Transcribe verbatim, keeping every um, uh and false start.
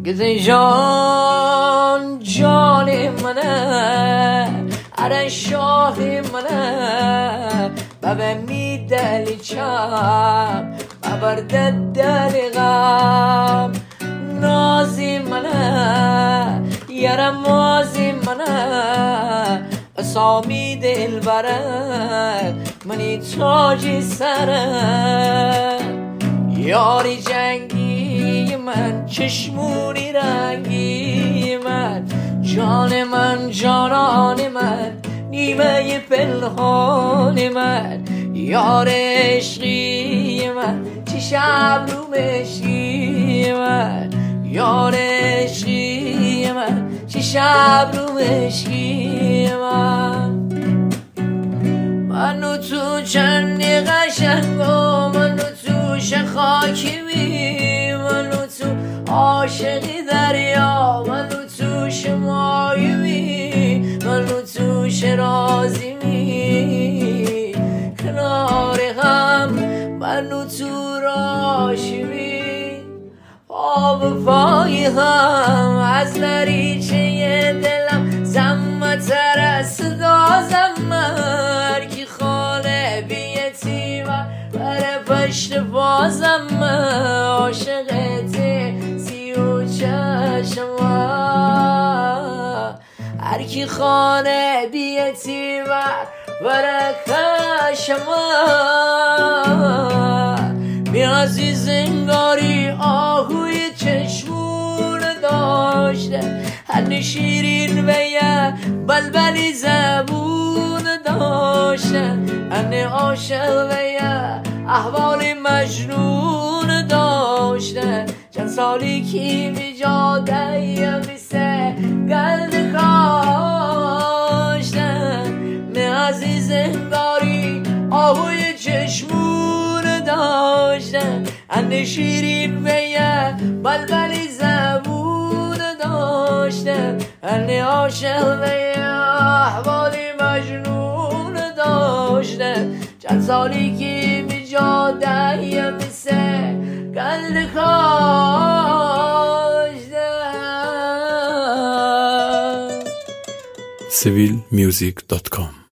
گزه جان جان منه اره شاه منه بابا می دلی چم ببرده دلی غم نازی منه یاره مازی منه اسامی دل بره منی تاجی سره یاری جنگی من چشمونی رنگی من جان من جانان من نیمه پنهان من یار عشقی من چی شب رو مشکی من یار عشقی من چی شب رو مشکی من منو تو چندی قشنگ و منو توش خاکی می منو تو عاشقی دریا منو توش مایی می منو توش رازی می کنار هم منو تو راشی می آب پای هم از نریچه دلم زمتر از صدا زمر کی خاله بیتیمه بره پشت بازم عاشقتی سی و چشم هر کی خانه بیتیمه بره کشم می عزیز انگاری آهوی چشمون داشته هر شیرین و یه بلبلی زبون داشته هر عاشق و یه احوال مجنون داشته چند سالی که می جاده یه میسه گلد کاشته می عزیز انگاری آهوی چشمون داشته هر شیرین و یه بلبلی زبون داشته هر عاشق و یه احوالی مجنون داشته چند سالی که می جاده یه میسه گلد کاشته. سیویل میوزیک دات کام